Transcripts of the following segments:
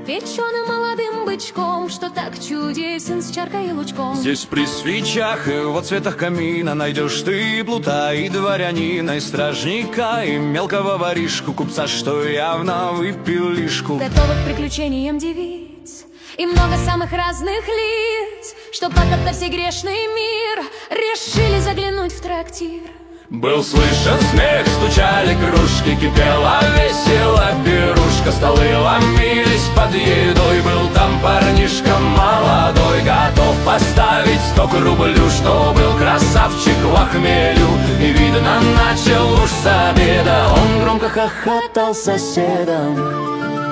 печеным молодым бычком, что так чудесен с чаркой и лучком. Здесь при свечах и в цветах камина найдешь ты и плута, и дворянина, и стражника, и мелкого воришку, купца, что явно выпил лишку. Готовых к приключениям девиц и много самых разных лиц, что пока все грешный мир решили заглянуть в трактир. Был слышен смех, стучали кружки, кипела весела пирушка, столы ломились под едой. Был там парнишка молодой, готов поставить 100 к рублю, что был красавчик в охмелю. И видно, начал уж с обеда он громко хохотал соседом.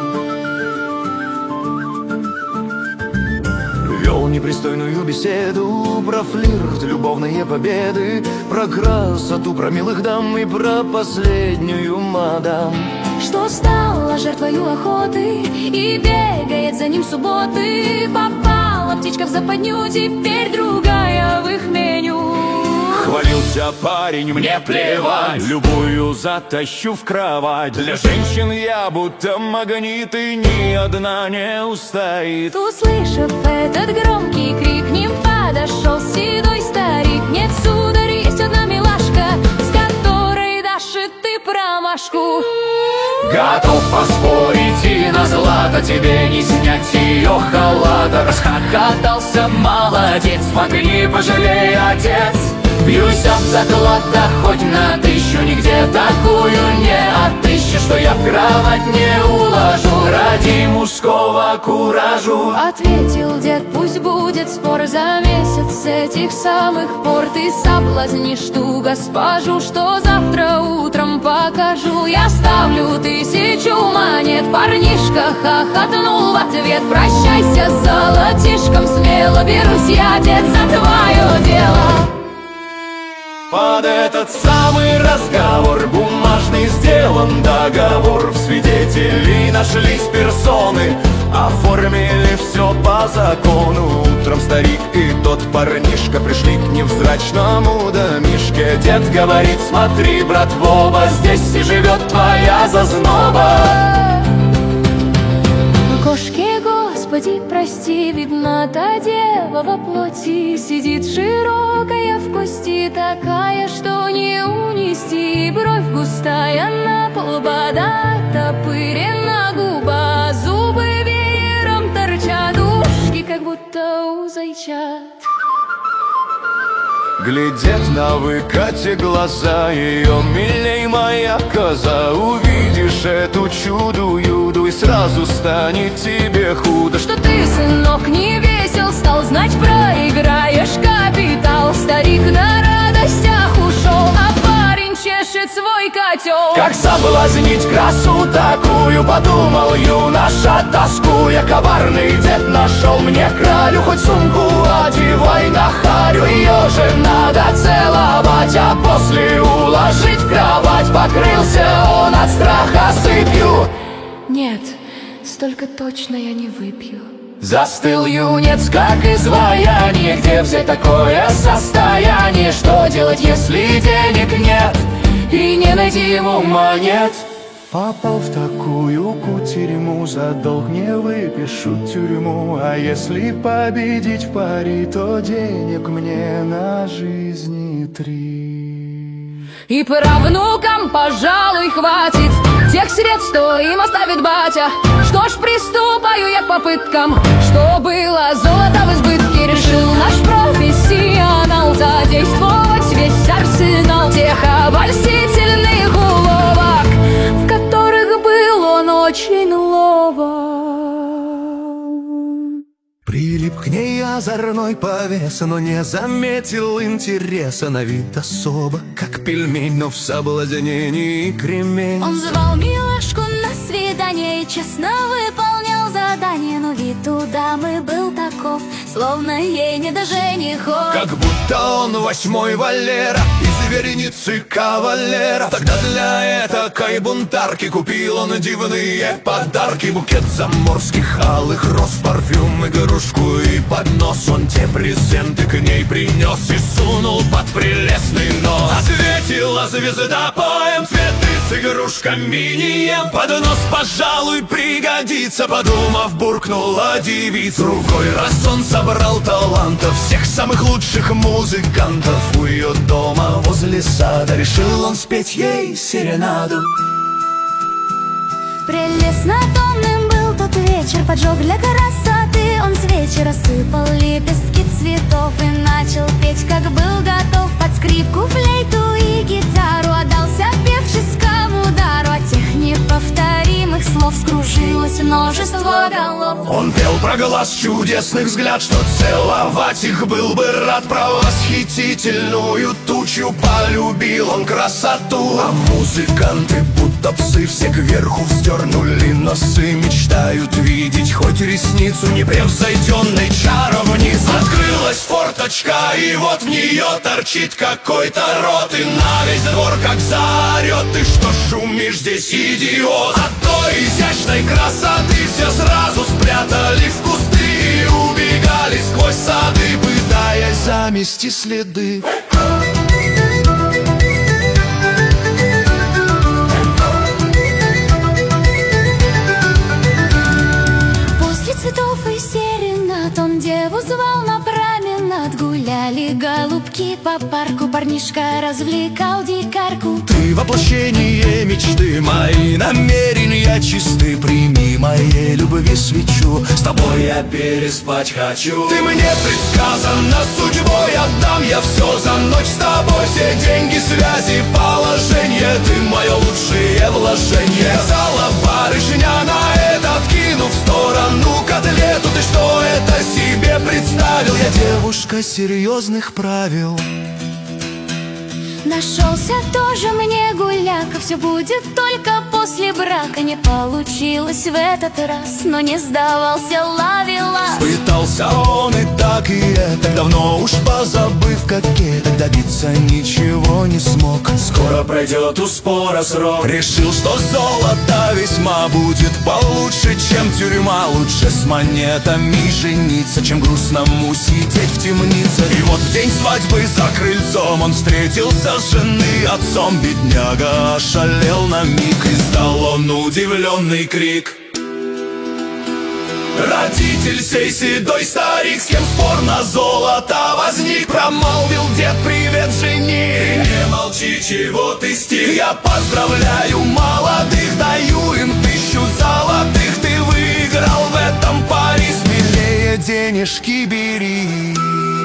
Вел непристойную беседу про флирт, любовные победы, про красоту, про милых дам и про последнюю мадам, что стала жертвою охоты и бегает за ним субботы. Попала птичка в западню, теперь другая в их меню. Хвалился парень, мне плевать, любую затащу в кровать. Для женщин я будто магнит, и ни одна не устоит. Услышав этот громкий крик, к ним подошел седой старик. Нет, сударь, есть одна милашка, с которой дашь и ты промашку. Готов поспорить и на злато тебе не снять ее халата. Расхохотался молодец, смотри, не пожалей, отец. Бьюсь об заклад, да хоть на 1000, нигде такую не отыщешь, что я в кровать не уложу ради мужского куражу. Ответил дед, пусть будет спор за месяц, с этих самых пор ты соблазнишь ту госпожу, что завтра утром покажу. Я ставлю 1000 монет, парнишка хохотнул в ответ. Прощайся с золотишком, смело берусь я, дед, за твое дело. Под этот самый разговор бумажный сделан договор. В свидетелей нашлись персоны, оформили все по закону. Утром старик и тот парнишка пришли к невзрачному домишке. Дед говорит, смотри, брат, в оба, здесь и живет твоя зазноба. Кошки, Господи, прости, видно, та дева во плоти сидит широкая в кости, такая, что не унести. Бровь густая на полбода, топырена губа, зубы веером торчат, ушки как будто у зайчат. Глядят на выкате глаза, ее милей моя коза. Увидишь эту чудо-юду, и сразу станет тебе худо. Что ты, сынок, не весел стал, знать проиграешь капитал. Старик на радостях ушел, а парень чешет свой котел. Как соблазнить красу такую, подумал юноша, тоскуя. Коварный дед нашел мне кралю, хоть сумку одевай на харю. Ее же надо целовать, а после уложить в кровать. Покрылся он от страха сыпью. Нет, столько точно я не выпью. Застыл юнец, как изваяние, где взять такое состояние? Что делать, если денег нет и не найти ему монет? Попал в такую кутерьму, за долг не выпишут тюрьму. А если победить в пари, то денег мне на жизни 3. И правнукам, пожалуй, хватит тех средств, что им оставит батя. Что ж, приступаю я к попыткам, что было золото в избытке. Решил наш профессионал задействовать весь арсенал тех обольстительных уловок, в которых был он очень ловок. Прилип к ней озорной повес, но не заметил интереса. На вид особо, как пельмень, но в соблазнении кремень. Он звал милашку на свидание и честно выполнял задание, но вид у дамы был таков, словно ей не до женихов. Как будто он 8-й Валера из вереницы кавалеров. Тогда для этакой бунтарки купил он дивные подарки. Букет заморских алых роз, парфюм, игрушку и поднос. Он те презенты к ней принес и сунул под прелестный нос. Ответила звезда поем, цветы с игрушками не ем. Поднос, пожалуй, пригодится, подумав, буркнула девица. Другой раз он собрал талантов, всех самых лучших музыкантов. У ее дома возле сада решил он спеть ей серенаду. Прелестно томным был тот вечер, поджег для красоты он свечи, рассыпал лепестки цветов и начал петь, как был готов. Под скрипку, флейту и гитару отдался певческому дару. От тех неповторимых слов скружилось множество голов. Он пел про глаз, чудесных взгляд, что целовать их был бы рад. Про восхитительную тучу полюбил он красоту. А музыканты, будто псы, все кверху вздернули носы, мечтают видеть хоть ресницу непревзойденной чара вниз. Открылась форточка, и вот в нее торчит какой-то рот, и на весь двор как заорет: ты что шумишь здесь, идиот? От той изящной красоты все сразу спрятали в кусты и убегали сквозь сады, пытаясь замести следы. После цветов и серенад он деву звал на променад. Гуляли голубки по парку, парнишка развлекал дикарку. Ты воплощение мечты, мои намерения чисты. Прими моей любви свечу, с тобой я переспать хочу. Ты мне предсказана судьбой, отдам я все за ночь с тобой. Все деньги, связи, положение, ты мое лучшее вложение. Сказала барышня на это, откинув в сторону котлету. Ты что это себе представил? Я девушка серьезных правил. Нашелся тоже мне гуляка, все будет только после брака. Не получилось в этот раз, но не сдавался ловелас. Пытался он и так, и это, давно уж позабыв кокеток, добиться ничего не смог. Скоро пройдет у спора срок. Решил, что золото весьма будет получше, чем тюрьма. Лучше с монетами жениться, чем грустному сидеть в темнице. И вот в день свадьбы за крыльцом он встретился с жены отцом. Бедняга ошалел на миг, издал он удивленный крик. Родитель сей седой старик, с кем спор на золото возник. Промолвил дед: привет, жених. Не молчи, чего ты стих. Я поздравляю молодых, даю им 1000 золотых. Ты выиграл в этом пари, смелее денежки бери.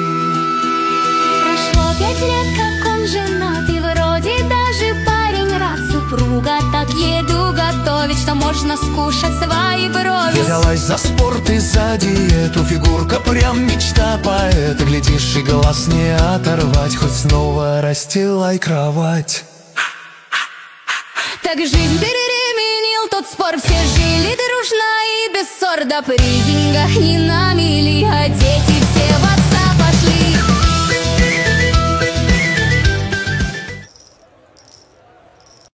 Прошло 5 лет, как он женат, и вроде даже парень рад. Супруга так еду готовит, что можно скушать свои брови. Взялась за спорт и за диету, фигурка прям мечта поэта. Глядишь, и глаз не оторвать, хоть снова расстилай кровать. Так жизнь переменил тот спор, все жили дружно и без ссор. Да при деньгах не на мели, а дети